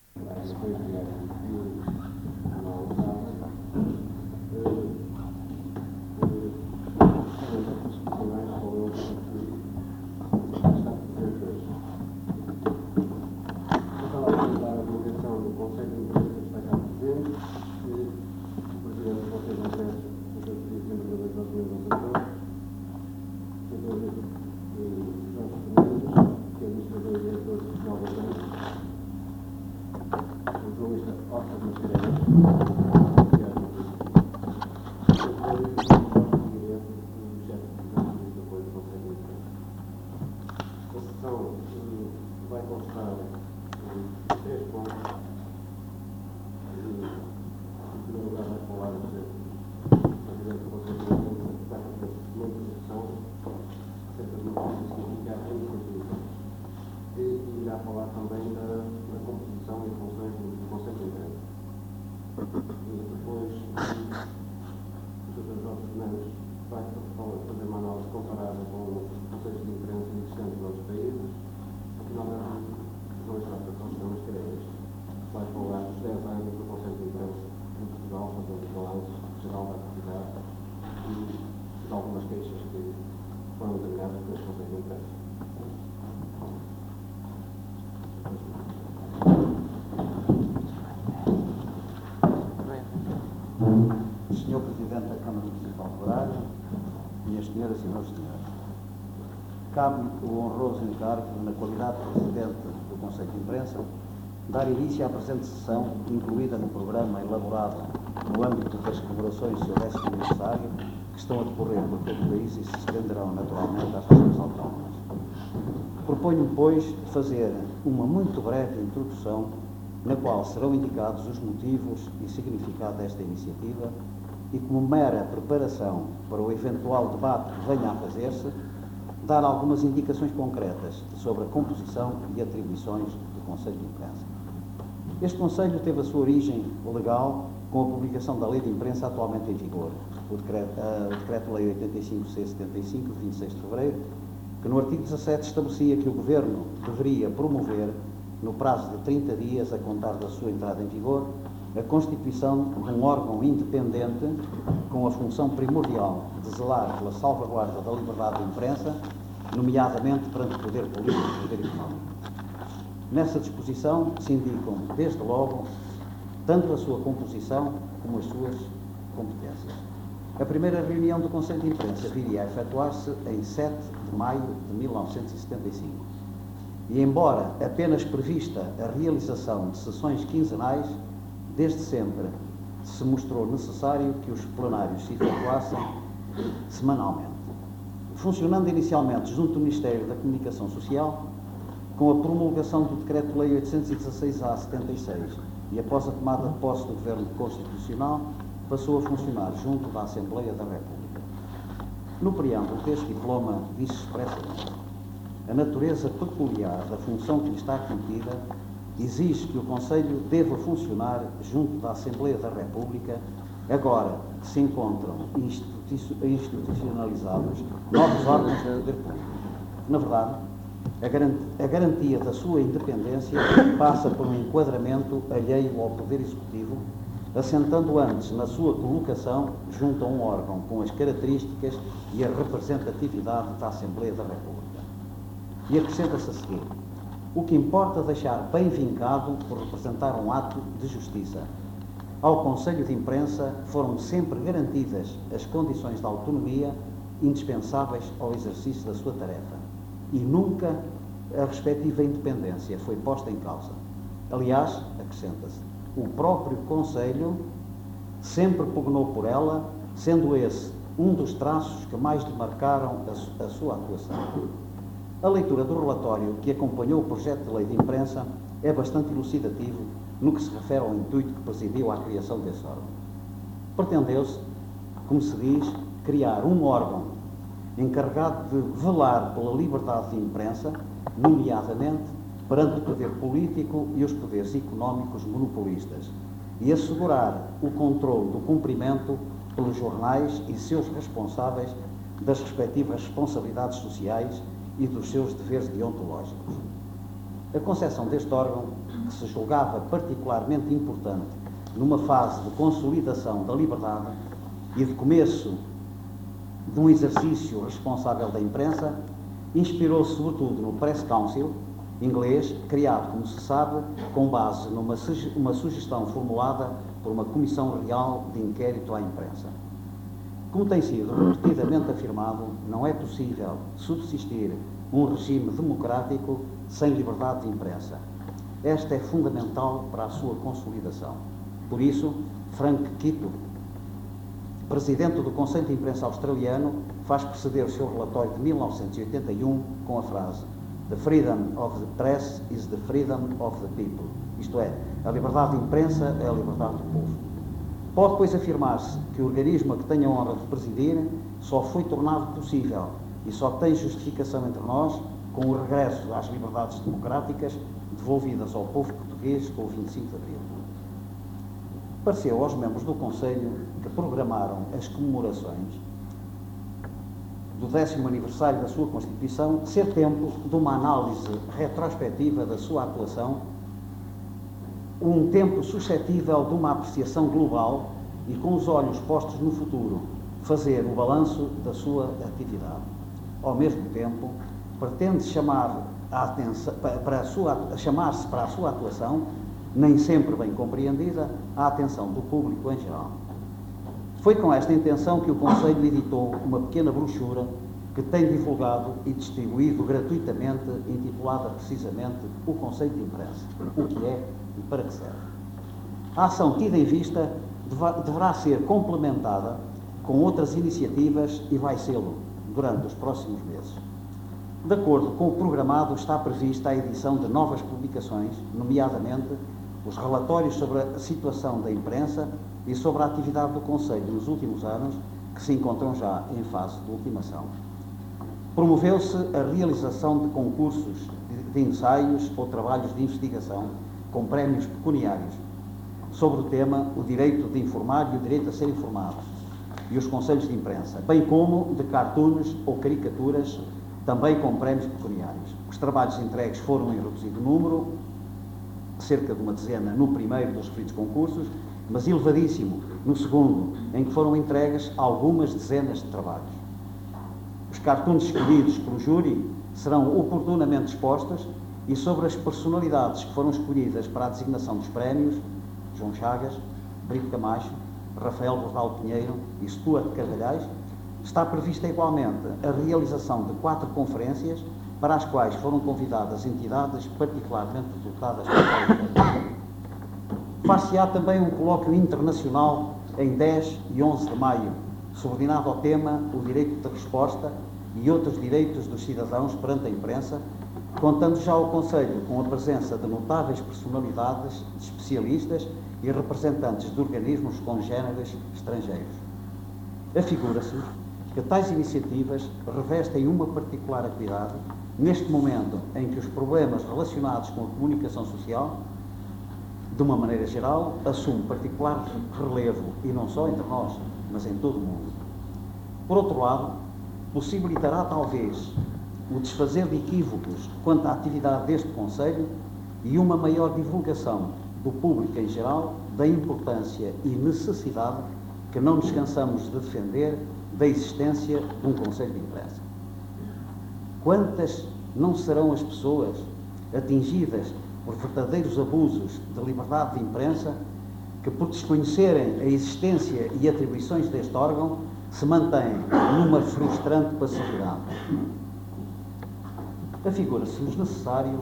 Senhor Presidente da Câmara Municipal de Braga, minhas senhoras e meus senhores, cabe-me o honroso encargo, na qualidade de Presidente do Conselho de Imprensa, dar início à presente sessão, incluída no programa elaborado no âmbito das comemorações do seu 10º aniversário, que estão a decorrer por todo o país e se estenderão naturalmente às regiões autónomas. Proponho, pois, fazer uma muito breve introdução, na qual serão indicados os motivos e significado desta iniciativa e, como mera preparação para o eventual debate que venha a fazer-se, dar algumas indicações concretas sobre a composição e atribuições do Conselho de Imprensa. Este Conselho teve a sua origem legal com a publicação da Lei de Imprensa atualmente em vigor, o Decreto-Lei 85-C75, de 26 de fevereiro, que no artigo 17 estabelecia que o Governo deveria promover, no prazo de 30 dias a contar da sua entrada em vigor, a constituição de um órgão independente com a função primordial de zelar pela salvaguarda da liberdade de imprensa, nomeadamente perante o poder político e o poder económico. Nessa disposição se indicam, desde logo, tanto a sua composição como as suas competências. A primeira reunião do Conselho de Imprensa viria a efetuar-se em 7 de maio de 1975. E, embora apenas prevista a realização de sessões quinzenais, desde sempre se mostrou necessário que os plenários se efetuassem semanalmente. Funcionando inicialmente junto do Ministério da Comunicação Social, com a promulgação do Decreto-Lei 816-A-76 e após a tomada de posse do Governo Constitucional, passou a funcionar junto da Assembleia da República. No preâmbulo deste diploma diz expressamente: a natureza peculiar da função que lhe está cometida exige que o Conselho deva funcionar junto da Assembleia da República, agora que se encontram institucionalizados novos órgãos do poder público. Na verdade, a garantia da sua independência passa por um enquadramento alheio ao Poder Executivo, assentando antes na sua colocação junto a um órgão com as características e a representatividade da Assembleia da República. E acrescenta-se a seguir: o que importa deixar bem vincado por representar um ato de justiça. Ao Conselho de Imprensa foram sempre garantidas as condições de autonomia indispensáveis ao exercício da sua tarefa e nunca a respectiva independência foi posta em causa. Aliás, acrescenta-se, o próprio Conselho sempre pugnou por ela, sendo esse um dos traços que mais demarcaram a sua atuação. A leitura do relatório que acompanhou o projeto de lei de imprensa é bastante elucidativo no que se refere ao intuito que presidiu à criação desse órgão. Pretendeu-se, como se diz, criar um órgão encarregado de velar pela liberdade de imprensa, nomeadamente perante o poder político e os poderes económicos monopolistas, e assegurar o controle do cumprimento pelos jornais e seus responsáveis das respectivas responsabilidades sociais e dos seus deveres deontológicos. A concepção deste órgão que se julgava particularmente importante numa fase de consolidação da liberdade e de começo de um exercício responsável da imprensa, inspirou-se sobretudo no Press Council inglês, criado, como se sabe, com base numa sugestão formulada por uma Comissão Real de Inquérito à Imprensa. Como tem sido repetidamente afirmado, não é possível subsistir um regime democrático sem liberdade de imprensa. Esta é fundamental para a sua consolidação. Por isso, Frank Kitto, presidente do Conselho de Imprensa australiano, faz preceder o seu relatório de 1981 com a frase: "The freedom of the press is the freedom of the people." Isto é, a liberdade de imprensa é a liberdade do povo. Pode, pois, afirmar-se que o organismo a que tenho a honra de presidir só foi tornado possível e só tem justificação entre nós com o regresso às liberdades democráticas devolvidas ao povo português com o 25 de Abril. Pareceu aos membros do Conselho que programaram as comemorações do 10º aniversário da sua Constituição ser tempo de uma análise retrospectiva da sua atuação, um tempo suscetível de uma apreciação global e, com os olhos postos no futuro, fazer o balanço da sua atividade. Ao mesmo tempo, pretende chamar a atenção, chamar-se para a sua atuação, nem sempre bem compreendida, a atenção do público em geral. Foi com esta intenção que o Conselho editou uma pequena brochura que tem divulgado e distribuído gratuitamente, intitulada precisamente O Conselho de Imprensa, o que é e para que serve. A ação tida em vista deverá ser complementada com outras iniciativas e vai sê-lo durante os próximos meses. De acordo com o programado, está prevista a edição de novas publicações, nomeadamente os relatórios sobre a situação da imprensa e sobre a atividade do Conselho nos últimos anos, que se encontram já em fase de ultimação. Promoveu-se a realização de concursos de ensaios ou trabalhos de investigação com prémios pecuniários sobre o tema o direito de informar e o direito a ser informado e os conselhos de imprensa, bem como de cartoons ou caricaturas, também com prémios pecuniários. Os trabalhos entregues foram em reduzido número, cerca de uma dezena no primeiro dos referidos concursos, mas elevadíssimo no segundo, em que foram entregues algumas dezenas de trabalhos. Os cartoons escolhidos pelo júri serão oportunamente expostos e sobre as personalidades que foram escolhidas para a designação dos prémios, João Chagas, Brito Camacho, Rafael Bordal Pinheiro e Stuart Carvalhais, está prevista igualmente a realização de 4 conferências para as quais foram convidadas entidades particularmente dotadas para Far-se-á também um colóquio internacional em 10 e 11 de maio, subordinado ao tema o direito de resposta e outros direitos dos cidadãos perante a imprensa, contando já o Conselho com a presença de notáveis personalidades, especialistas e representantes de organismos congêneres estrangeiros. Afigura-se que tais iniciativas revestem uma particular atividade neste momento em que os problemas relacionados com a comunicação social, de uma maneira geral, assumem particular relevo, e não só entre nós, mas em todo o mundo. Por outro lado, possibilitará talvez o desfazer de equívocos quanto à atividade deste Conselho e uma maior divulgação do público em geral da importância e necessidade que não nos cansamos de defender da existência de um Conselho de Imprensa. Quantas não serão as pessoas atingidas por verdadeiros abusos de liberdade de imprensa que, por desconhecerem a existência e atribuições deste órgão, se mantêm numa frustrante passividade. Afigura-se-nos necessário,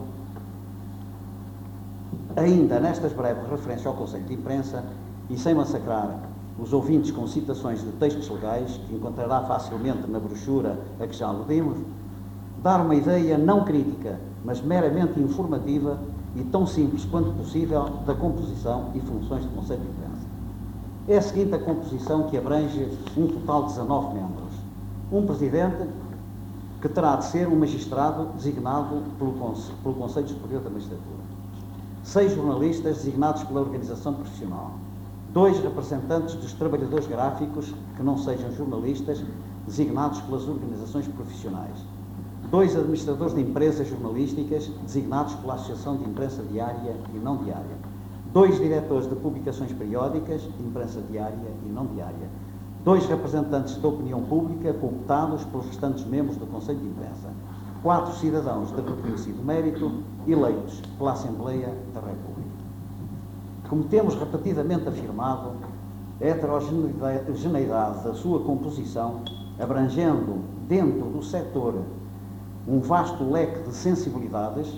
ainda nestas breves referências ao Conselho de Imprensa, e sem massacrar os ouvintes com citações de textos legais, que encontrará facilmente na brochura a que já aludimos, dar uma ideia não crítica, mas meramente informativa e tão simples quanto possível da composição e funções do Conselho de Imprensa. É a seguinte a composição, que abrange um total de 19 membros. Um presidente, que terá de ser um magistrado designado pelo Conselho Superior da Magistratura. 6 jornalistas designados pela organização profissional. 2 representantes dos trabalhadores gráficos que não sejam jornalistas, designados pelas organizações profissionais. 2 administradores de empresas jornalísticas designados pela Associação de Imprensa Diária e Não Diária, 2 diretores de publicações periódicas, imprensa diária e não diária, 2 representantes da opinião pública cooptados pelos restantes membros do Conselho de Imprensa, 4 cidadãos de reconhecido mérito eleitos pela Assembleia da República. Como temos repetidamente afirmado, a heterogeneidade da sua composição, abrangendo dentro do setor um vasto leque de sensibilidades,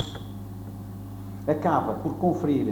acaba por conferir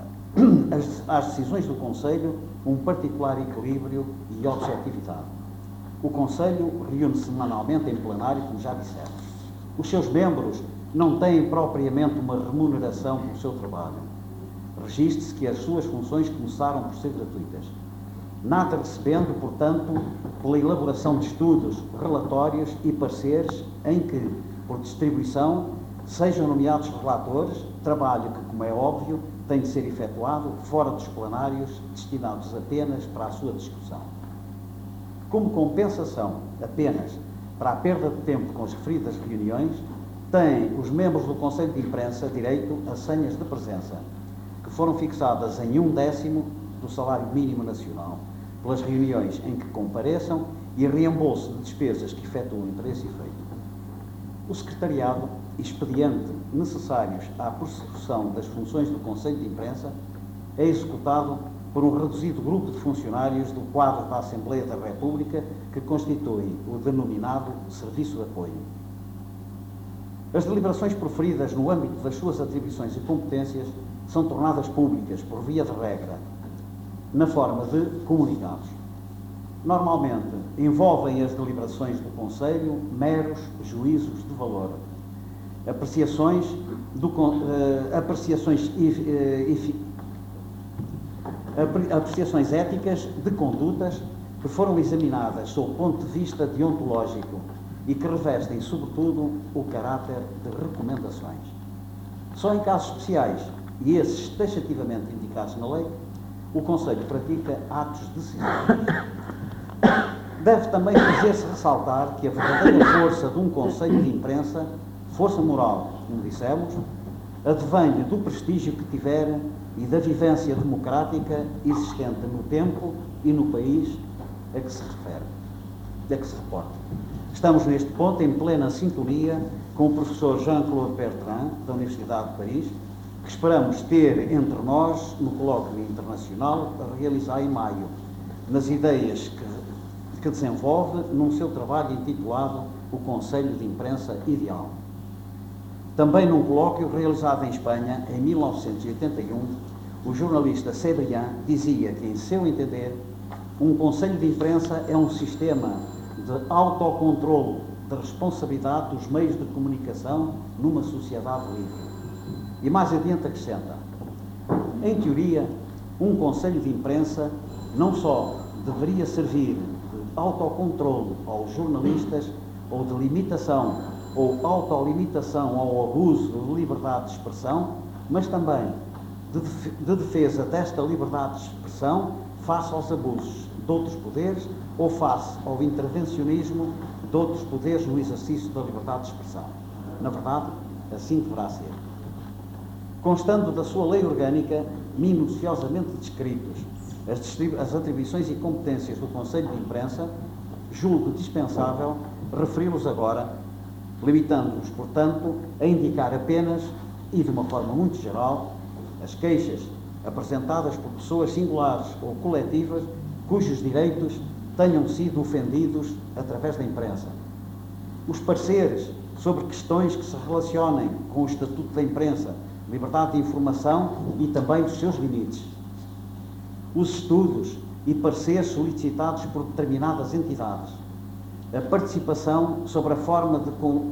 às decisões do Conselho um particular equilíbrio e objetividade. O Conselho reúne semanalmente em plenário, como já dissemos. Os seus membros não têm propriamente uma remuneração pelo seu trabalho. Registre-se que as suas funções começaram por ser gratuitas, nada recebendo, portanto, pela elaboração de estudos, relatórios e pareceres em que, por distribuição, sejam nomeados relatores, trabalho que, como é óbvio, tem de ser efetuado fora dos plenários destinados apenas para a sua discussão. Como compensação apenas para a perda de tempo com as referidas reuniões, têm os membros do Conselho de Imprensa direito a senhas de presença, que foram fixadas em 1/10 do salário mínimo nacional, pelas reuniões em que compareçam e reembolso de despesas que efetuem para esse efeito. O secretariado, expediente necessários à prossecução das funções do Conselho de Imprensa, é executado por um reduzido grupo de funcionários do quadro da Assembleia da República, que constitui o denominado Serviço de Apoio. As deliberações proferidas no âmbito das suas atribuições e competências são tornadas públicas, por via de regra, na forma de comunicados. Normalmente, envolvem as deliberações do Conselho meros juízos de valor, apreciações éticas de condutas que foram examinadas sob o ponto de vista deontológico e que revestem, sobretudo, o caráter de recomendações. Só em casos especiais, e esses taxativamente indicados na lei, o Conselho pratica atos decisivos. Deve também fazer-se ressaltar que a verdadeira força de um Conselho de Imprensa, força moral, como dissemos, advém do prestígio que tiver e da vivência democrática existente no tempo e no país a que se refere, a que se reporta. Estamos neste ponto em plena sintonia com o professor Jean-Claude Bertrand, da Universidade de Paris, que esperamos ter entre nós no colóquio internacional a realizar em maio, nas ideias que desenvolve num seu trabalho intitulado O Conselho de Imprensa Ideal. Também num colóquio realizado em Espanha, em 1981, o jornalista Cebrián dizia que, em seu entender, um Conselho de Imprensa é um sistema de autocontrole da responsabilidade dos meios de comunicação numa sociedade livre. E mais adiante acrescenta: em teoria, um Conselho de Imprensa não só deveria servir de autocontrole aos jornalistas ou de limitação ou autolimitação ao abuso de liberdade de expressão, mas também de defesa desta liberdade de expressão face aos abusos de outros poderes ou face ao intervencionismo de outros poderes no exercício da liberdade de expressão. Na verdade, assim deverá ser. Constando da sua lei orgânica minuciosamente descritos as atribuições e competências do Conselho de Imprensa, julgo dispensável referi-los agora, limitando-nos, portanto, a indicar apenas, e de uma forma muito geral, as queixas apresentadas por pessoas singulares ou coletivas cujos direitos tenham sido ofendidos através da imprensa. Os pareceres sobre questões que se relacionem com o Estatuto da Imprensa, liberdade de informação e também dos seus limites. Os estudos e pareceres solicitados por determinadas entidades. A participação sobre a forma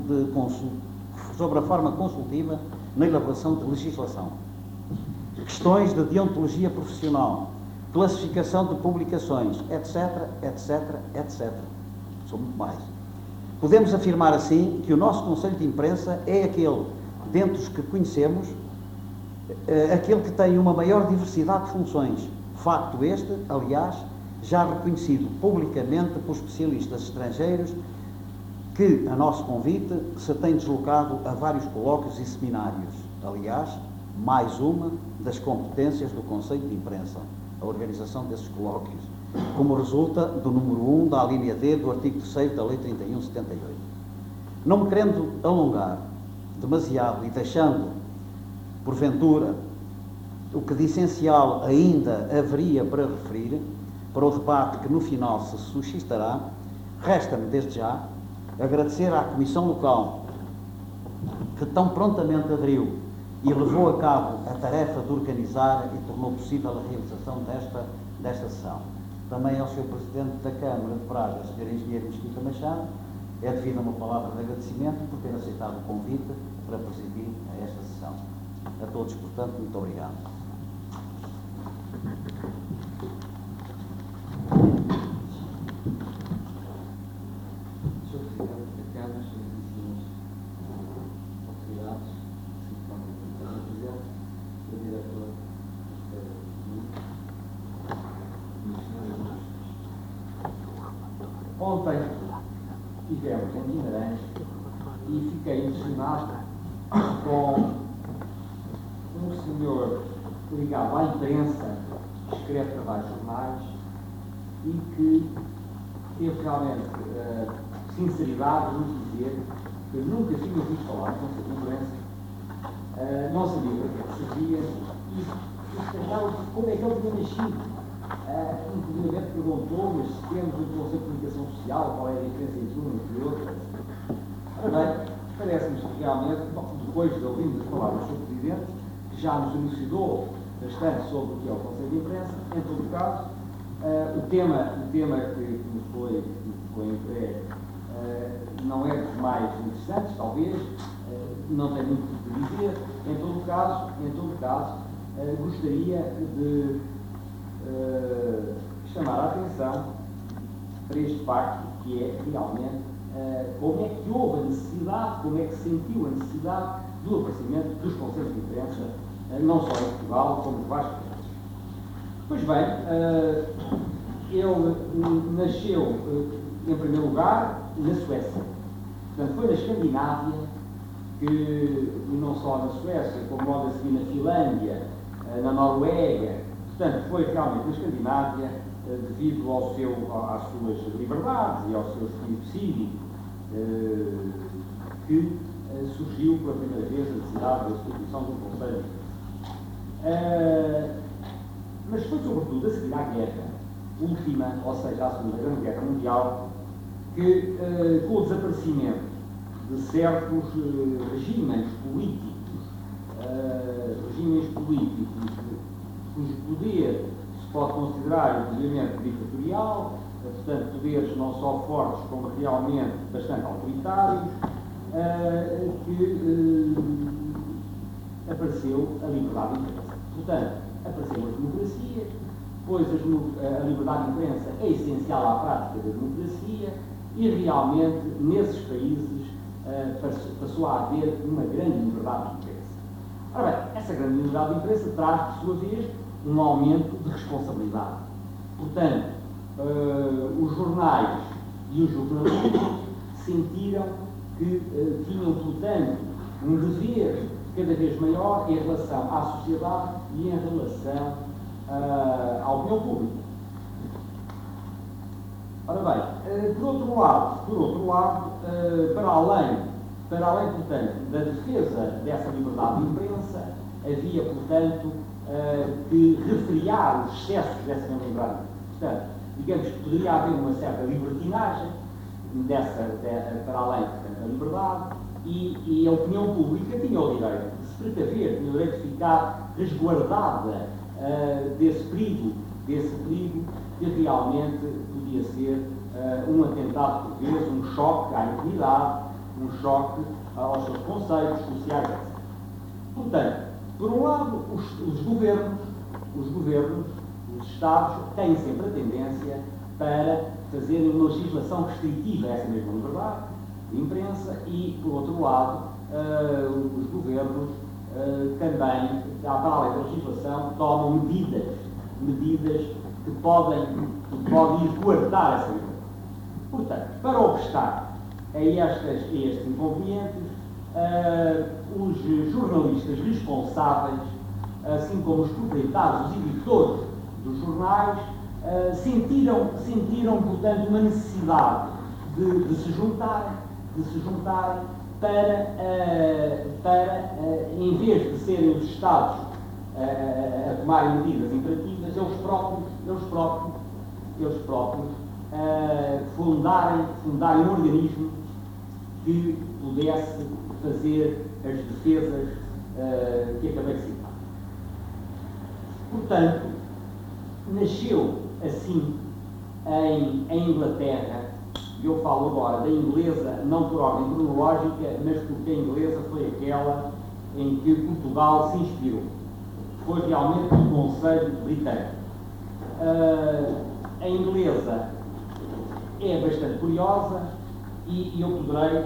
consultiva na elaboração de legislação. Questões de deontologia profissional, classificação de publicações, etc, etc, etc. São muito mais. Podemos afirmar assim que o nosso Conselho de Imprensa é aquele, dentre os que conhecemos, aquele que tem uma maior diversidade de funções. Facto este, aliás, já reconhecido publicamente por especialistas estrangeiros que, a nosso convite, se tem deslocado a vários colóquios e seminários. Aliás, mais uma das competências do Conselho de Imprensa, a organização desses colóquios, como resulta do número 1 da alínea D do artigo 3º da Lei 31/78. Não me querendo alongar demasiado e deixando, porventura, o que de essencial ainda haveria para referir, para o debate que no final se suscitará, resta-me desde já agradecer à Comissão Local que tão prontamente aderiu e levou a cabo a tarefa de organizar e tornou possível a realização desta sessão. Também ao Sr. Presidente da Câmara de Braga, Sr. Engenheiro Mesquita Machado, é devida uma palavra de agradecimento por ter aceitado o convite para presidir a esta sessão. A todos, portanto, muito obrigado. Sr. Presidente da Câmara, Srs. autoridades, Sr. Presidente, Sr. Diretor, ontem estivemos em Guimarães e fiquei impressionado com um senhor ligado à imprensa, que escreve para vários jornais e que teve realmente sinceridade de nos dizer que eu nunca tinha ouvido falar de Conselho de Imprensa, não sabia para que servia e estranhava como é que ele tinha nascido. Inclusive perguntou, mas se temos um Conselho de Comunicação Social, qual é a diferença entre um e outro? Ora bem, parece-nos que realmente, depois de ouvirmos as palavras do Sr. Presidente, que já nos elucidou bastante sobre o que é o Conselho de Imprensa, em todo o caso, o tema que nos foi entregue não é dos mais interessantes, talvez, não tem muito que dizer. Em todo o caso, gostaria de chamar a atenção para este facto, que é realmente como é que houve a necessidade, como é que se sentiu a necessidade do aparecimento dos Conselhos de Imprensa, não só em Portugal, como em vários países. Pois bem, ele nasceu, em primeiro lugar, na Suécia. Portanto, foi na Escandinávia, e não só na Suécia, como logo a seguir na Finlândia, na Noruega. Portanto, foi realmente na Escandinávia, devido às suas liberdades e ao seu espírito cívico, que surgiu pela primeira vez a necessidade da instituição de um Conselho. Mas foi sobretudo a seguir à guerra última, ou seja, à Segunda Grande Guerra Mundial, que com o desaparecimento de certos regimes políticos cujo poder se pode considerar obviamente ditatorial, portanto poderes não só fortes como realmente bastante autoritários, que apareceu a liberdade de imprensa. Portanto, apareceu a democracia, pois a liberdade de imprensa é essencial à prática da democracia e realmente nesses países passou a haver uma grande liberdade de imprensa. Ora bem, essa grande liberdade de imprensa traz, por sua vez, um aumento de responsabilidade. Portanto, os jornais e os jornalistas sentiram que tinham, portanto, um dever cada vez maior em relação à sociedade e em relação à opinião pública. Ora bem, por outro lado, para além, portanto, da defesa dessa liberdade de imprensa, havia, portanto, que refriar os excessos dessa mesma liberdade. Portanto, digamos que poderia haver uma certa libertinagem para além, portanto, da liberdade, e a opinião pública tinha o direito de se precaver, tinha o direito de ficar resguardada desse perigo que realmente podia ser um atentado por vezes, um choque à intimidade, um choque aos seus conceitos sociais, etc. Portanto, por um lado, os governos, os Estados, têm sempre a tendência para fazerem uma legislação restritiva a essa mesma liberdade de imprensa e, por outro lado, os governos também, para além da legislação, tomam medidas que podem ir coartar essa liberdade. Portanto, para obstar a estes inconvenientes, os jornalistas responsáveis, assim como os proprietários, os editores dos jornais, sentiram, portanto, uma necessidade de se juntarem para em vez de serem os Estados a tomarem medidas imperativas, eles próprios fundarem um organismo que pudesse fazer as defesas que acabei de citar. Portanto, nasceu assim em Inglaterra, e eu falo agora da inglesa, não por ordem cronológica, mas porque a inglesa foi aquela em que Portugal se inspirou. Foi realmente o Conselho Britânico. A inglesa é bastante curiosa e eu poderei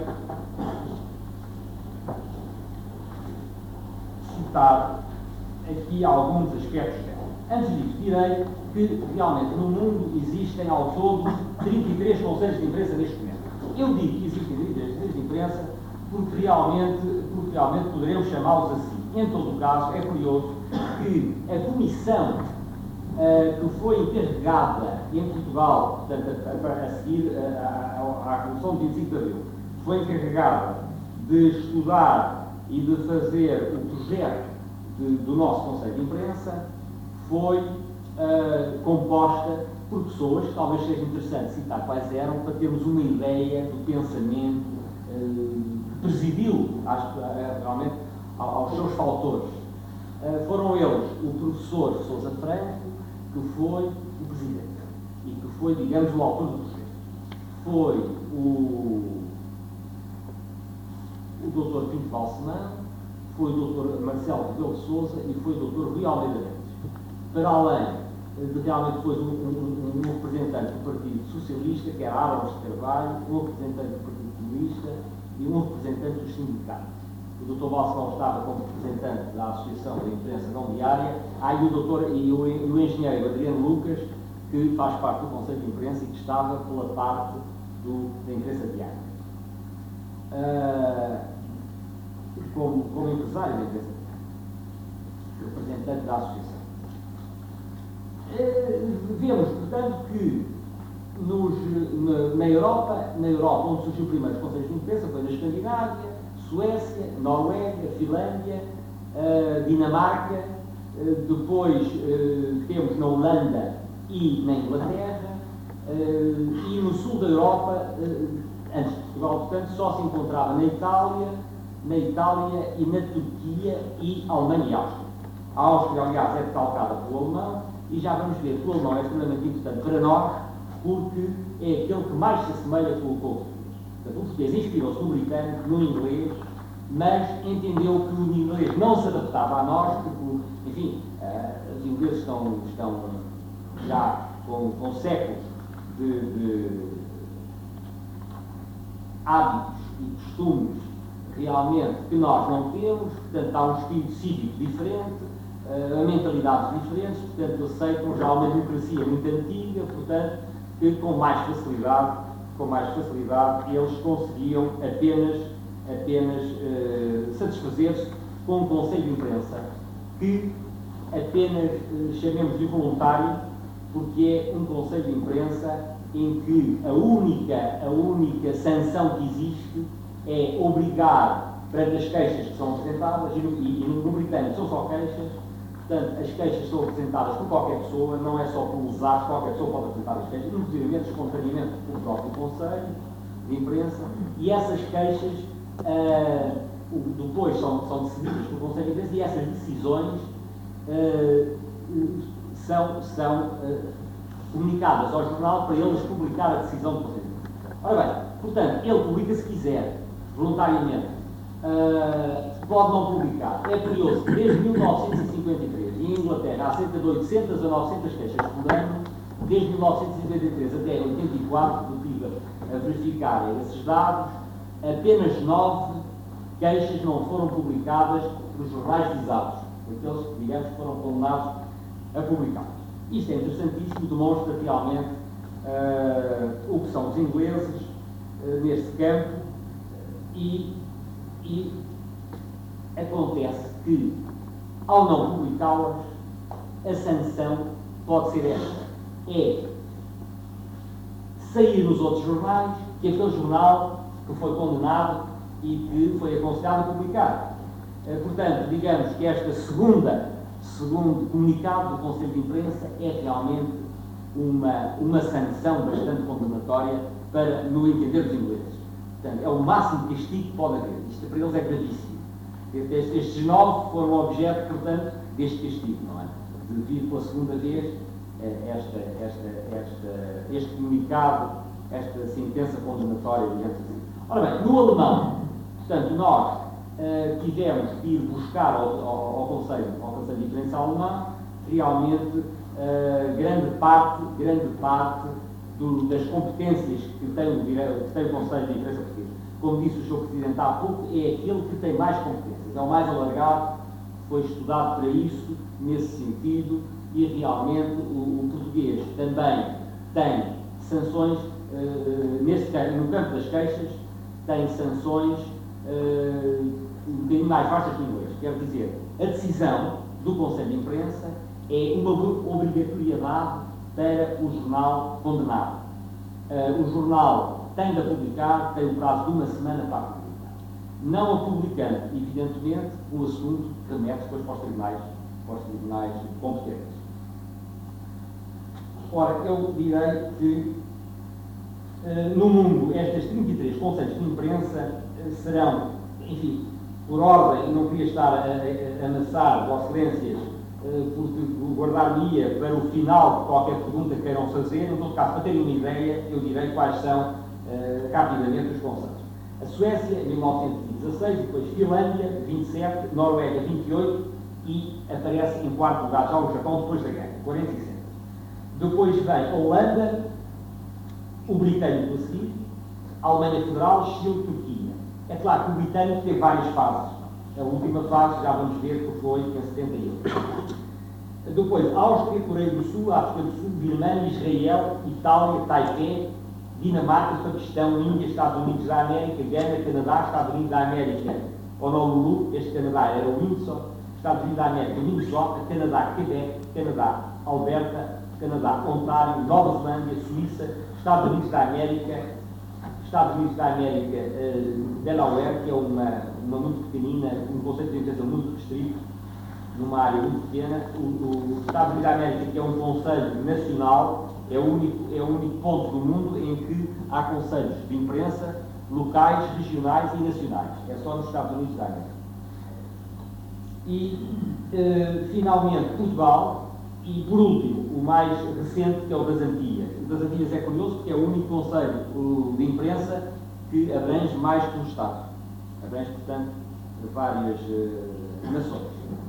citar aqui alguns aspectos dela. Antes disso, direi que realmente no mundo existem ao todo 33 conselhos de imprensa neste momento. Eu digo que existem 33 conselhos de imprensa porque realmente poderemos chamá-los assim. Em todo o caso, é curioso que a comissão que foi encarregada em Portugal, portanto, a seguir à Revolução de 25 de Abril, foi encarregada de estudar e de fazer o projeto do nosso Conselho de Imprensa, foi composta por pessoas que talvez seja interessante citar quais eram, para termos uma ideia do pensamento que presidiu realmente aos seus fautores. Foram eles o professor Sousa Franco, que foi o presidente e que foi, digamos, o autor do projeto. Foi o Dr. Pinto Balsemão, foi o Dr. Marcelo Rebelo de Sousa e foi o Dr. Rui Almeida Mendes. Para além de realmente depois um representante do Partido Socialista, que era Álvares de Carvalho, um representante do Partido Comunista e um representante dos sindicatos. O Dr. Balsemão estava como representante da Associação da Imprensa Não Diária, e o engenheiro Adriano Lucas, que faz parte do Conselho de Imprensa e que estava pela parte da imprensa diária. Como empresário da imprensa diária, representante da Associação. Vemos, portanto, que na Europa, onde surgiu primeiro os conselhos de imprensa, foi na Escandinávia, Suécia, Noruega, Finlândia, Dinamarca, depois temos na Holanda e na Inglaterra, e no sul da Europa, antes de Portugal, portanto, só se encontrava na Itália e na Turquia e Alemanha e Áustria. A Áustria, aliás, é decalcada pelo alemão, e já vamos ver que o alemão é extremamente importante para nós, porque é aquele que mais se assemelha com o português. Portanto, o português inspirou-se no britânico, no inglês, mas entendeu que o inglês não se adaptava a nós, porque, enfim, os ingleses estão já com séculos de hábitos e costumes realmente que nós não temos, portanto, há um espírito cívico diferente, mentalidades diferentes, portanto, aceitam já uma democracia muito antiga, portanto, que com mais facilidade eles conseguiam apenas satisfazer-se com um conselho de imprensa que apenas chamemos de voluntário, porque é um conselho de imprensa em que a única sanção que existe é obrigar, perante as queixas que são apresentadas, e no britânico são só queixas, portanto, as queixas são apresentadas por qualquer pessoa, não é só por lesados, qualquer pessoa pode apresentar as queixas, inclusive espontaneamente pelo próprio Conselho de Imprensa, e essas queixas depois são decididas pelo Conselho de Imprensa, e essas decisões são comunicadas ao jornal para eles publicar a decisão do Conselho de Imprensa. Ora bem, portanto, ele publica se quiser, voluntariamente, pode não publicar. É curioso que desde 1953, em Inglaterra, há cerca de 800 a 900 queixas por ano, desde 1953 até 84, eu estive a verificar esses dados, apenas 9 queixas não foram publicadas nos jornais visados, aqueles que, digamos, foram condenados a publicar. Isto é interessantíssimo, demonstra realmente o que são os ingleses neste campo, e acontece que, ao não publicá-las, a sanção pode ser esta. É sair nos outros jornais que aquele jornal que foi condenado e que foi aconselhado a publicar. Portanto, digamos que esta segundo comunicado do Conselho de Imprensa é realmente uma sanção bastante condenatória no entender dos ingleses. Portanto, é o máximo de castigo que pode haver. Isto para eles é gravíssimo. Estes 9 foram objeto, portanto, deste castigo, não é? De vir pela segunda vez este comunicado, esta sentença condenatória, digamos assim. Ora bem, no alemão, portanto, nós tivemos que ir buscar ao Conselho de Imprensa alemão, realmente, grande parte das competências que tem o Conselho de Imprensa português. Como disse o Sr. Presidente há pouco, é aquele que tem mais competências, é o mais alargado, foi estudado para isso, nesse sentido, e realmente o português também tem sanções, no campo das queixas, tem sanções um bocadinho mais vastas que o inglês. Quer dizer, a decisão do Conselho de Imprensa é uma obrigatoriedade para o jornal condenado. O jornal tem de a publicar, tem o prazo de uma semana para a publicar. Não a publicando, evidentemente, o assunto remete depois para os tribunais competentes. Ora, eu direi que no mundo estas 33 conselhos de imprensa serão, enfim, por ordem, e não queria estar a amassar Vossas Excelências, porque guardar-me-ia para o final de qualquer pergunta que queiram fazer. Em todo caso, para terem uma ideia, eu direi quais são rapidamente os conselhos. A Suécia, 1916, depois Finlândia, 27, Noruega, 28 e aparece em quarto lugar já o Japão depois da guerra, 47. Depois vem a Holanda, o britânico a seguir, a Alemanha Federal, Chile, Turquia. É claro que o britânico teve várias fases. A última fase, já vamos ver, que foi em 78. Depois, Áustria, Coreia do Sul, África do Sul, Birmania, Israel, Itália, Taipei, Dinamarca, Paquistão, Índia, Estados Unidos da América, Gana, Canadá, Estados Unidos da América, Honolulu, este Canadá era o Windsor, Estados Unidos da América, Minnesota, Canadá, Quebec, Canadá, Alberta, Canadá, Ontário, Nova Zelândia, Suíça, Estados Unidos da América, Delaware, que é uma muito pequenina, um conceito de imprensa muito restrito, numa área muito pequena. O Estados Unidos da América, que é um conselho nacional, é o único ponto do mundo em que há conselhos de imprensa locais, regionais e nacionais. É só nos Estados Unidos da América. E, finalmente, Portugal. E, por último, o mais recente, que é o das Antilhas. O das Antilhas é curioso porque é o único conselho de imprensa que abrange mais que um Estado. Abrange, portanto, várias nações.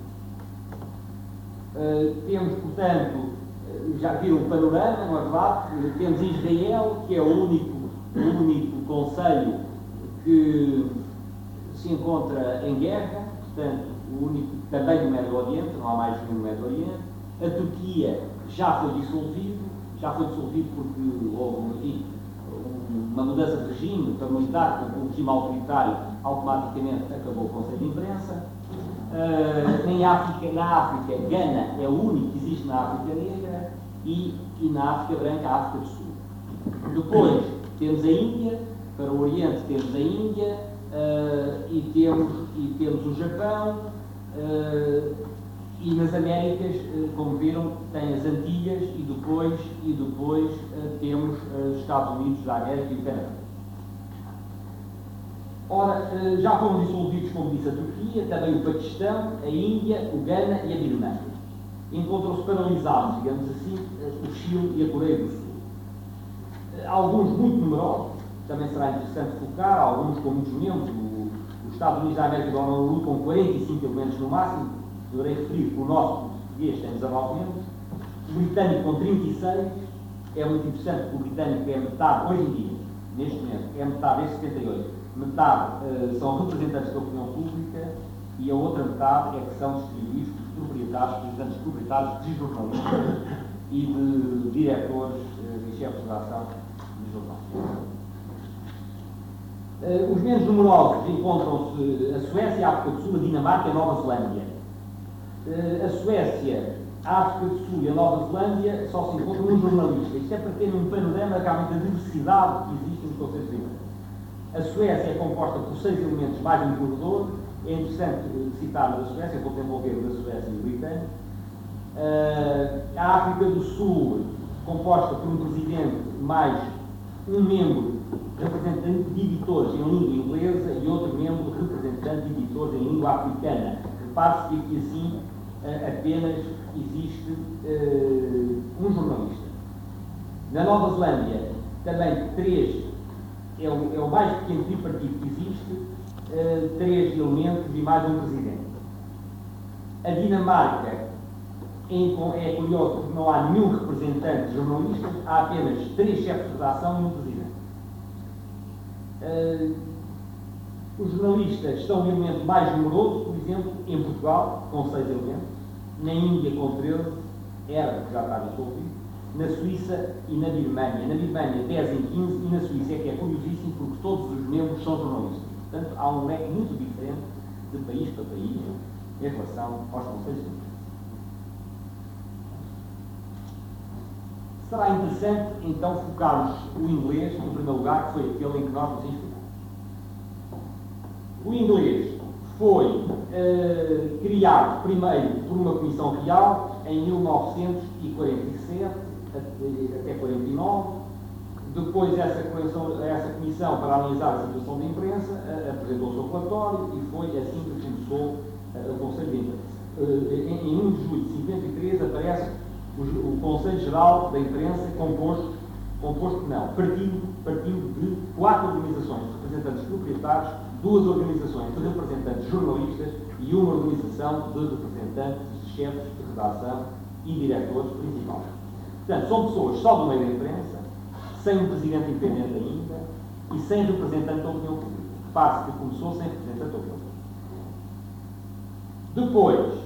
Temos, portanto, já viram o panorama, não é verdade? Temos Israel, que é o único conselho que se encontra em guerra, portanto, o único também no Médio Oriente, não há mais nenhum no Médio Oriente. A Turquia já foi dissolvido porque houve, enfim, uma mudança de regime para militar, com o regime autoritário, automaticamente acabou o Conselho de Imprensa. Na África, Gana é o único que existe na África Negra e na África Branca, a África do Sul. Depois temos a Índia, para o Oriente temos a Índia e temos o Japão. E nas Américas, como viram, tem as Antilhas e depois temos os Estados Unidos da América e o Canadá. Ora, já foram dissolvidos, como disse, a Turquia, também o Paquistão, a Índia, o Gana e a Birmania. Encontram-se paralisados, digamos assim, o Chile e a Coreia do Sul. Alguns muito numerosos, também será interessante focar, alguns com muitos membros, os Estados Unidos da América do Honolulu com 45 elementos no máximo. Deverei referir que o nosso português tem 19 membros, o britânico com 36, é muito interessante porque o britânico é metade, hoje em dia, neste momento, é metade, desde 78, metade são representantes da opinião pública e a outra metade é que são distribuídos por representantes proprietários de jornalistas e de diretores e chefes de redação de jornais. Os menos numerosos encontram-se a Suécia, a África do Sul, a Dinamarca e a Nova Zelândia. A Suécia, a África do Sul e a Nova Zelândia só se encontram um jornalista. Isto é para ter um panorama realmente da diversidade que existe nos conselhos de imprensa. A Suécia é composta por 6 elementos mais um corredor. É interessante citar da Suécia, vou desenvolver da Suécia e o britânico. A África do Sul, composta por um presidente mais um membro representante de editores em língua inglesa e outro membro representante de editores em língua africana. Repare-se que aqui assim apenas existe um jornalista. Na Nova Zelândia, também 3, é o mais pequeno tripartido que existe, 3 elementos e mais um presidente. A Dinamarca é curioso porque não há nenhum representante de jornalistas, há apenas 3 chefes de redação e um presidente. Os jornalistas são o elemento mais numeroso, por exemplo, em Portugal, com 6 elementos, na Índia com 13, era, porque já está dissolvido, na Suíça e na Birmânia. Na Birmânia 10 em 15 e na Suíça é que é curiosíssimo porque todos os membros são jornalistas. Portanto, há um leque muito diferente de país para país em relação aos conselhos de imprensa. Será interessante, então, focarmos o inglês, em primeiro lugar, que foi aquele em que nós nos inspiramos. O inglês foi criado primeiro por uma comissão real em 1947 até 49. Depois essa comissão, para analisar a situação da imprensa, apresentou o seu relatório e foi assim que começou o Conselho de Imprensa. Em 1 de julho de 53 aparece o Conselho Geral da Imprensa partindo de 4 organizações de representantes proprietários, 2 organizações de representantes jornalistas e uma organização de representantes de chefes de redação e diretores principais. Portanto, são pessoas só do meio da imprensa, sem um presidente independente ainda e sem representante da opinião pública. Repare-se que começou sem representante da opinião pública. Depois,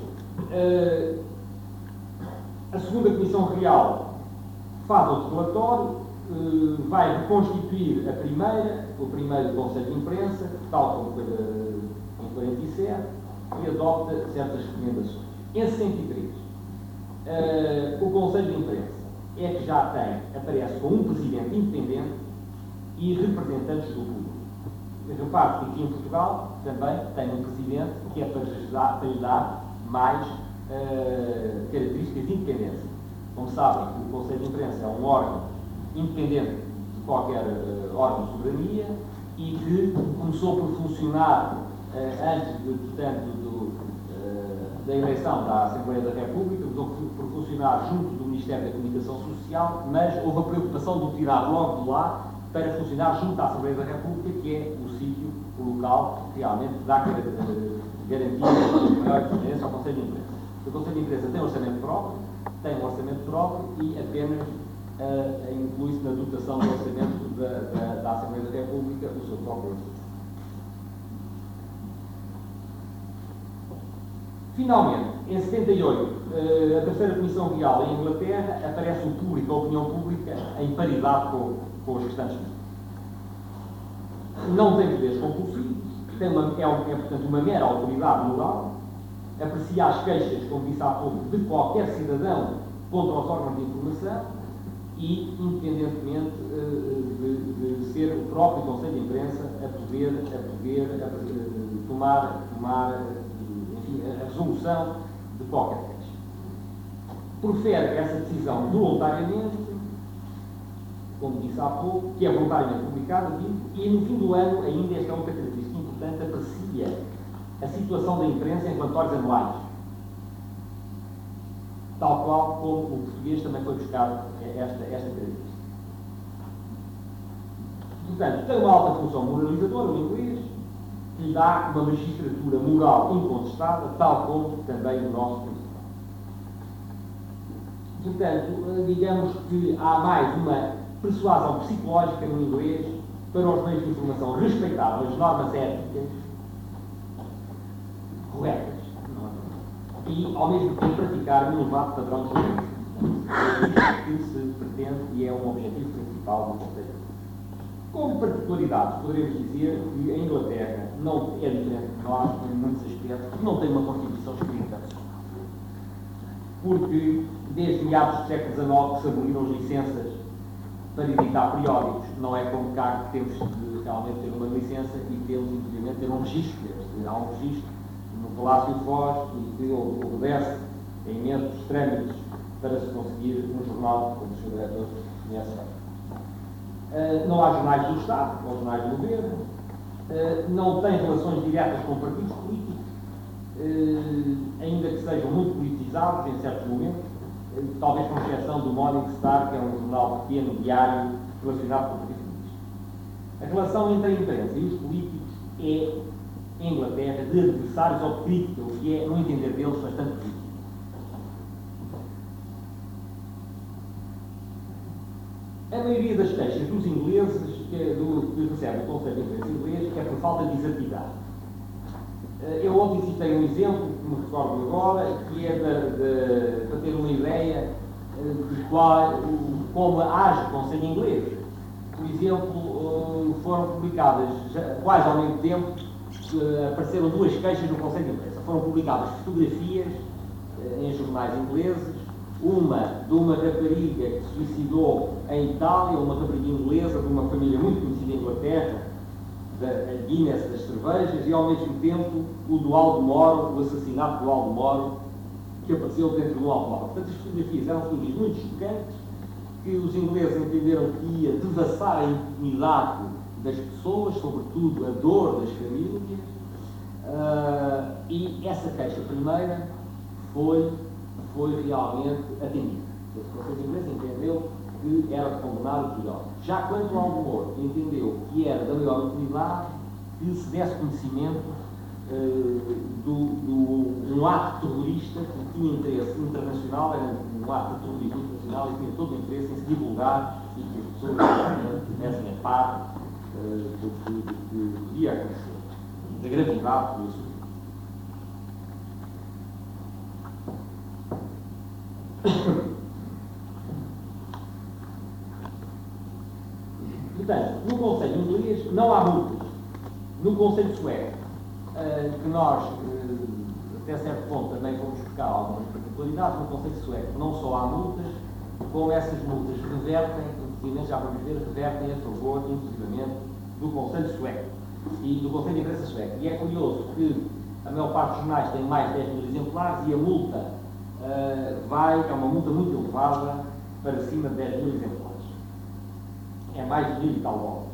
a segunda Comissão Real faz outro relatório, vai reconstituir o primeiro Conselho de Imprensa, tal como foi em 47, e adopta certas recomendações. Em 63, o Conselho de Imprensa é que já aparece com um presidente independente e representantes do público. Repare que aqui em Portugal também tem um presidente que é para lhe dar mais características de independência. Como sabem, o Conselho de Imprensa é um órgão independente de qualquer órgão de soberania e que começou por funcionar antes, da eleição da Assembleia da República, começou por funcionar junto do Ministério da Comunicação Social, mas houve a preocupação de o tirar logo de lá para funcionar junto à Assembleia da República, que é o sítio, o local que realmente dá garantia de maior independência ao Conselho de Imprensa. O Conselho de Imprensa tem um orçamento próprio e apenas inclui-se na dotação do orçamento da Assembleia da República o seu próprio orçamento. Finalmente, em 78, a terceira Comissão Real em Inglaterra aparece o público, a opinião pública, em paridade com os restantes ministros. Não tem poderes compulsivos, é portanto uma mera autoridade moral, aprecia as queixas, como disse há pouco, de qualquer cidadão contra os órgãos de informação e, independentemente de ser o próprio Conselho de Imprensa a poder tomar a resolução de qualquer queixa. Profere essa decisão voluntariamente, como disse há pouco, que é voluntariamente publicada, e no fim do ano, ainda esta é outra característica importante, aprecia a situação da imprensa em relatórios anuais, tal qual como o português também foi buscar esta característica. Portanto, tem uma alta função moralizadora, o inglês, que lhe dá uma magistratura moral incontestável, tal como também o nosso principal. Portanto, digamos que há mais uma persuasão psicológica no inglês para os meios de informação respeitar as normas éticas corretas e, ao mesmo tempo, praticar um elevado padrão de jornalismo. É isso que se pretende e é um objetivo principal do Conselho. Como particularidades, poderemos dizer que a Inglaterra não é diferente de nós em muitos aspectos, porque não tem uma Constituição escrita. Porque, desde meados do século XIX, que se aboliram as licenças para editar periódicos. Não é como cá que temos de realmente ter uma licença e temos, infelizmente, ter um registro. Há um registro no Palácio de Foz e que obedece a imensos trâmites para se conseguir um jornal, como o Sr. Diretor conhece bem. Não há jornais do Estado, ou jornais do Governo. Não tem relações diretas com partidos políticos, ainda que sejam muito politizados em certos momentos, talvez com exceção do Morning Star, que é um jornal pequeno, diário, relacionado com o partido político. A relação entre a imprensa e os políticos é, em Inglaterra, de adversários ou de crítica, o que é, no entender deles, bastante crítico. A maioria das queixas dos ingleses que recebem o Conselho de Imprensa inglês é por falta de exatidade. Eu ontem citei um exemplo, que me recordo agora, que é para ter uma ideia de como age o Conselho inglês. Por exemplo, foram publicadas, quase ao mesmo tempo, apareceram duas queixas no Conselho de Imprensa. Foram publicadas fotografias em jornais ingleses, uma de uma rapariga que se suicidou em Itália, uma rapariga inglesa de uma família muito conhecida em Inglaterra, da Guinness das cervejas, e ao mesmo tempo o do Aldo Moro, o assassinato do Aldo Moro, que apareceu dentro do automóvel. Portanto, as fotografias eram fotografias muito chocantes, que os ingleses entenderam que ia devassar a intimidade das pessoas, sobretudo a dor das famílias, e essa queixa primeira foi realmente atendida. O Conselho inglês entendeu que era de condenar o periódico. Já quanto ao Aldo Moro, entendeu que era da maior utilidade que se desse conhecimento de um ato terrorista que tinha interesse internacional, era um ato de terrorismo internacional e tinha todo o interesse em se divulgar e que as pessoas tivessem a par do que podia acontecer, da gravidade disso. Portanto, no Conselho inglês não há multas. No Conselho sueco, que nós, até certo ponto, também vamos buscar algumas particularidades, no Conselho sueco não só há multas, como essas multas revertem, já vamos ver, revertem a favor, inclusivamente, do Conselho sueco e do Conselho de Imprensa sueco. E é curioso que a maior parte dos jornais tem mais de 10 mil exemplares e a multa é uma multa muito elevada, para cima de 10 mil exemplares. É mais de 1000 e tal dólares.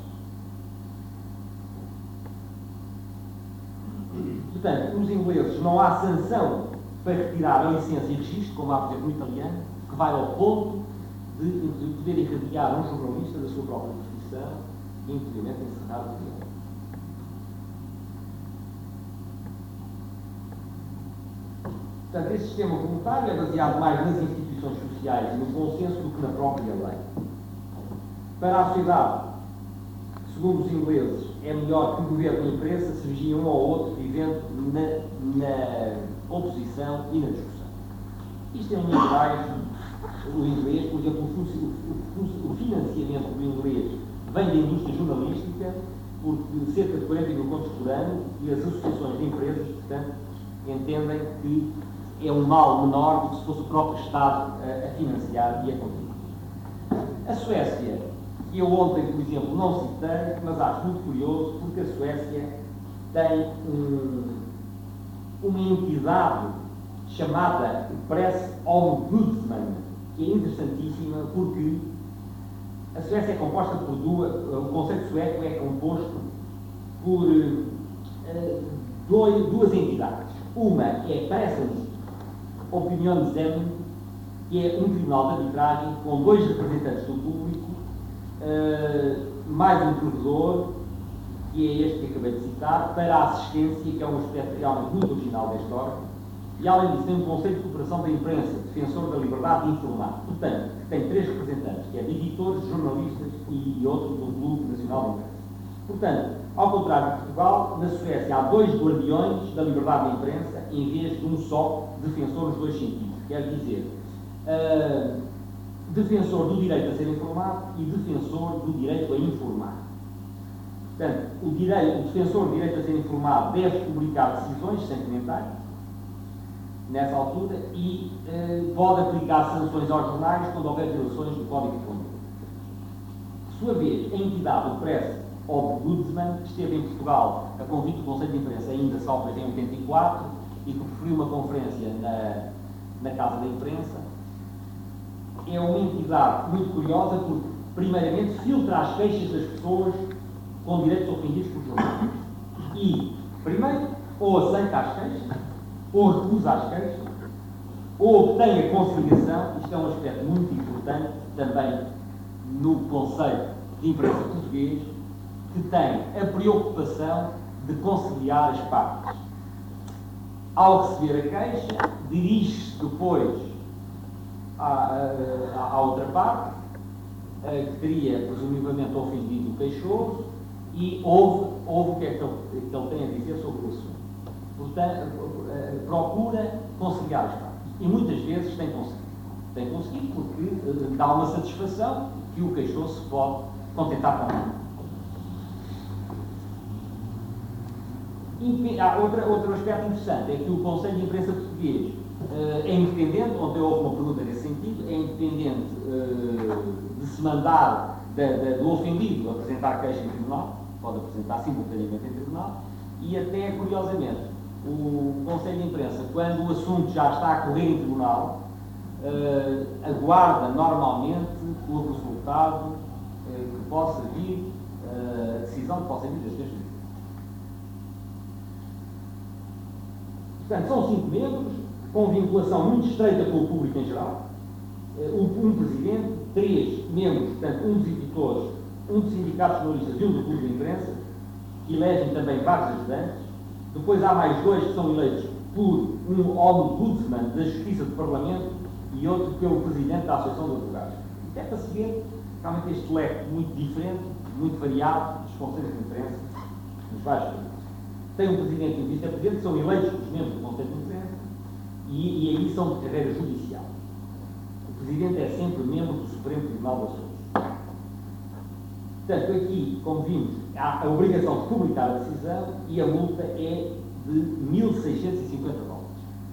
Portanto, os ingleses não há sanção para retirar a licença e registro, como há, por exemplo, no italiano, que vai ao ponto de poder irradiar um jornalista da sua própria profissão e, inclusive, encerrar o direito. Portanto, este sistema voluntário é baseado mais nas instituições sociais e no consenso do que na própria lei. Para a sociedade, segundo os ingleses, é melhor que o governo e a imprensa se vigiem um ao outro, vivendo na oposição e na discussão. Isto é um gerais, o inglês, por exemplo, o financiamento do inglês vem da indústria jornalística, porque cerca de 40 mil contos por ano, e as associações de empresas, portanto, entendem que é um mal menor do que se fosse o próprio Estado a financiar e a contribuir. A Suécia, que eu ontem, por exemplo, não citei, mas acho muito curioso, porque a Suécia tem uma entidade chamada Press Ombudsman, que é interessantíssima, porque a Suécia é composta por o conceito sueco é composto por duas entidades. Uma é Pressens Opinionshemmen, que é um tribunal de arbitragem com 2 representantes do público, mais um provedor, que é este que acabei de citar, para a assistência, que é um aspecto realmente muito original desta ordem, e além disso tem um Conselho de Cooperação da Imprensa, defensor da liberdade de informar, portanto, que tem 3 representantes, que é de editores, jornalistas e outro do Clube Nacional de Imprensa. Portanto, ao contrário de Portugal, na Suécia há 2 guardiões da liberdade de imprensa, em vez de um só defensor nos 2 sentidos. Quer dizer, defensor do direito a ser informado e defensor do direito a informar. Portanto, o defensor do direito a ser informado deve publicar decisões sentimentais nessa altura e pode aplicar sanções aos jornais quando houver violações do Código de Conduta. Por sua vez, a entidade do Press Ombudsman esteve em Portugal a convite do Conselho de Imprensa ainda só em 84 e que preferiu uma conferência na Casa da Imprensa. É uma entidade muito curiosa porque, primeiramente, filtra as queixas das pessoas com direitos ofendidos por jornais. E, primeiro, ou aceita as queixas, ou recusa as queixas, ou obtém a conciliação. Isto é um aspecto muito importante também no Conselho de Imprensa português, que tem a preocupação de conciliar as partes. Ao receber a queixa, dirige-se depois à outra parte, que teria presumivelmente ofendido o queixoso, e ouve o que é que ele tem a dizer sobre o assunto. Portanto, procura conciliar as partes. E muitas vezes tem conseguido. Tem conseguido porque dá uma satisfação que o queixoso se pode contentar com ele. Outro aspecto interessante é que o Conselho de Imprensa português é independente, ontem houve uma pergunta nesse sentido, é independente de se mandar do ofendido apresentar queixa em tribunal, pode apresentar simultaneamente em tribunal, e até, curiosamente, o Conselho de Imprensa, quando o assunto já está a correr em tribunal, aguarda normalmente o resultado que possa vir, a decisão que possa vir das três juízes. Portanto, são 5 membros, com vinculação muito estreita com o público em geral, um presidente, 3 membros, portanto, um dos editores, um dos sindicatos jornalistas e um do clube de imprensa, que elegem também vários ajudantes. Depois há mais 2 que são eleitos por um ombudsman da Justiça do Parlamento e outro pelo presidente da Associação de Advogados. Isto é para se ver realmente este leque muito diferente, muito variado dos conselhos de imprensa nos vários países. Tem um presidente e um vice-presidente que são eleitos pelos membros do Conselho de Imprensa e aí são de carreira judicial. O presidente é sempre membro do Supremo Tribunal de Açores. Portanto, aqui, como vimos, há a obrigação de publicar a decisão e a multa é de 1.650 dólares.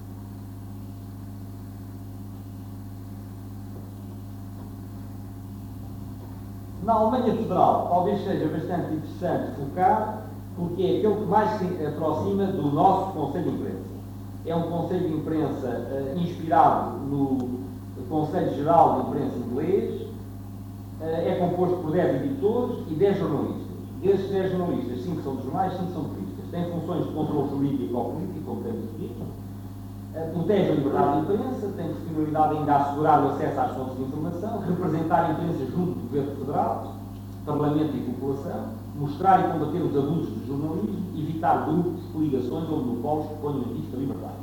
Na Alemanha Federal, talvez seja bastante interessante focar, porque é aquele que mais se aproxima do nosso Conselho de Imprensa. É um Conselho de Imprensa inspirado no Conselho Geral de Imprensa inglês, é composto por 10 editores e 10 jornalistas. Desses 10 jornalistas, 5 são de jornais, 5 são de revistas. Têm funções de controle jurídico ou político, como temos dito. Protege a liberdade de imprensa, tem por finalidade ainda assegurar o acesso às fontes de informação, representar a imprensa junto do Governo Federal, Parlamento e população, mostrar e combater os abusos do jornalismo, evitar grupos, coligações ou monopólios que ponham em risco a liberdade.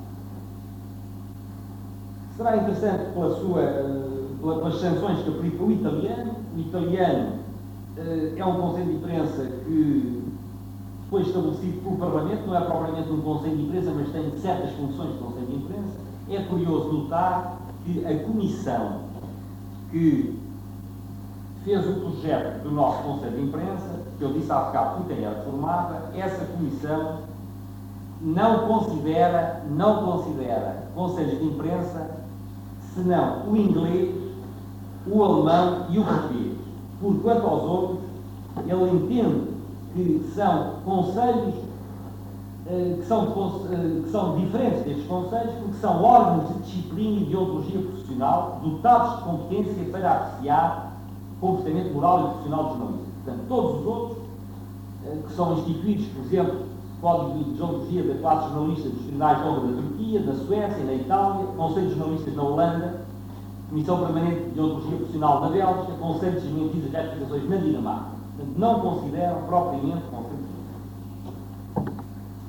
Será interessante pelas sanções que aplica o italiano. O italiano é um conselho de imprensa que foi estabelecido pelo Parlamento, não é propriamente um conselho de imprensa, mas tem certas funções de conselho de imprensa. É curioso notar que a comissão que fez o projeto do nosso conselho de imprensa, que eu disse há bocado por quem era formada, essa comissão não considera conselhos de imprensa senão o inglês, o alemão e o português. Por quanto aos outros, ele entende que são conselhos que são diferentes destes conselhos, porque são órgãos de disciplina e de ontologia profissional dotados de competência para apreciar o comportamento moral e profissional dos jornalistas. Portanto, todos os outros, que são instituídos, por exemplo, Código de Deontologia da classe jornalista dos Tribunais de Honra da Turquia, da Suécia, na Itália, Conselho de Jornalistas na Holanda, Comissão Permanente de Deontologia Profissional na Bélgica, Conselho de Desmentidos e Retificações na Dinamarca. Portanto, não consideram propriamente Conselho de Imprensa.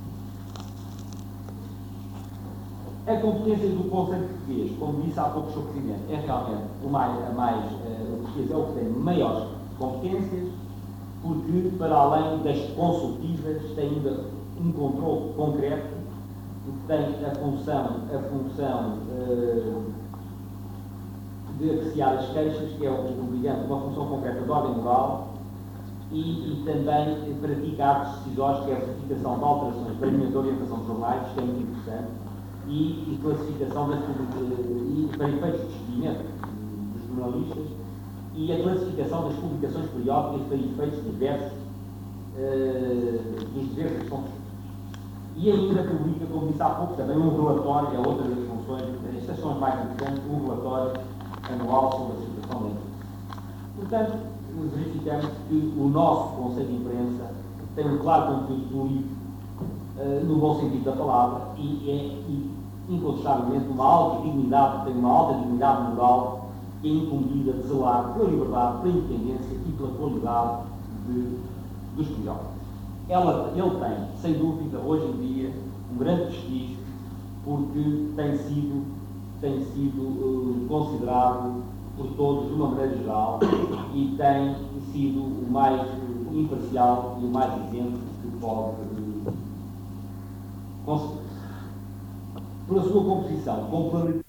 A competência do Conselho Português, como disse há pouco o Sr. Presidente, é realmente o português é o que tem maiores competências, porque, para além das consultivas, tem ainda um controle concreto, porque tem a função de apreciar as queixas, que é, digamos, uma função concreta de ordem moral, e também pratica atos decisórios, que é a verificação de alterações para linhas de orientação de jornais, que é muito interessante, e classificação das e para efeitos de despedimento dos jornalistas, e a classificação das publicações periódicas para efeitos diversos dos diversos pontos. E ainda publica, como disse há pouco, também um relatório, é outra das funções, estas são as mais importantes, um relatório anual sobre a situação da imprensa. Portanto, verificamos que o nosso Conselho de Imprensa tem um claro conteúdo político, no bom sentido da palavra, e incontestavelmente tem uma alta dignidade moral, que é incumbida de zelar pela liberdade, pela independência e pela qualidade dos periódicos. Ele tem, sem dúvida, hoje em dia, um grande prestígio, porque tem sido considerado por todos, de uma maneira geral, e tem sido o mais imparcial e o mais isento que pode conseguir. Pela sua composição,